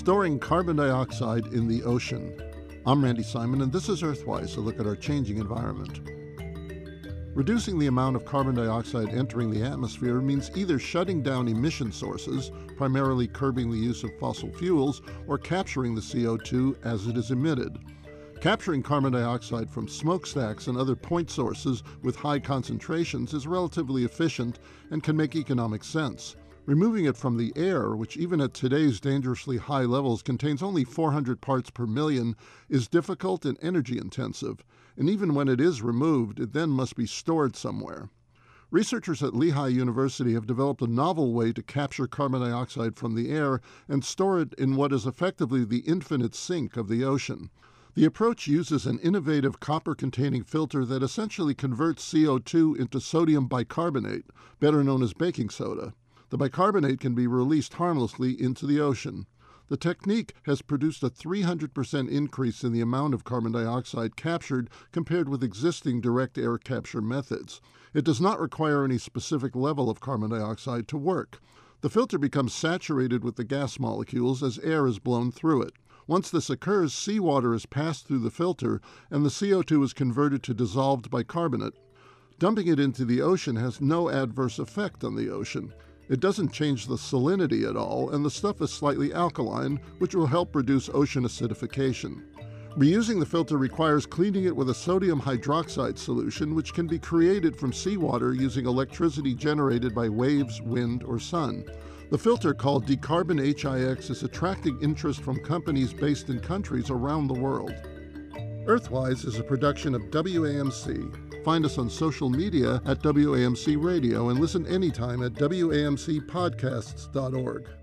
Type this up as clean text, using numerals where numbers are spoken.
storing carbon dioxide in the ocean. I'm Randy Simon, and this is Earthwise, a look at our changing environment. Reducing the amount of carbon dioxide entering the atmosphere means either shutting down emission sources, primarily curbing the use of fossil fuels, or capturing the CO2 as it is emitted. Capturing carbon dioxide from smokestacks and other point sources with high concentrations is relatively efficient and can make economic sense. Removing it from the air, which even at today's dangerously high levels contains only 400 parts per million, is difficult and energy intensive, and even when it is removed, it then must be stored somewhere. Researchers at Lehigh University have developed a novel way to capture carbon dioxide from the air and store it in what is effectively the infinite sink of the ocean. The approach uses an innovative copper-containing filter that essentially converts CO2 into sodium bicarbonate, better known as baking soda. The bicarbonate can be released harmlessly into the ocean. The technique has produced a 300% increase in the amount of carbon dioxide captured compared with existing direct air capture methods. It does not require any specific level of carbon dioxide to work. The filter becomes saturated with the gas molecules as air is blown through it. Once this occurs, seawater is passed through the filter and the CO2 is converted to dissolved bicarbonate. Dumping it into the ocean has no adverse effect on the ocean. It doesn't change the salinity at all, and the stuff is slightly alkaline, which will help reduce ocean acidification. Reusing the filter requires cleaning it with a sodium hydroxide solution, which can be created from seawater using electricity generated by waves, wind, or sun. The filter, called Decarbon-HIX, is attracting interest from companies based in countries around the world. Earthwise is a production of WAMC. Find us on social media at WAMC Radio and listen anytime at WAMCpodcasts.org.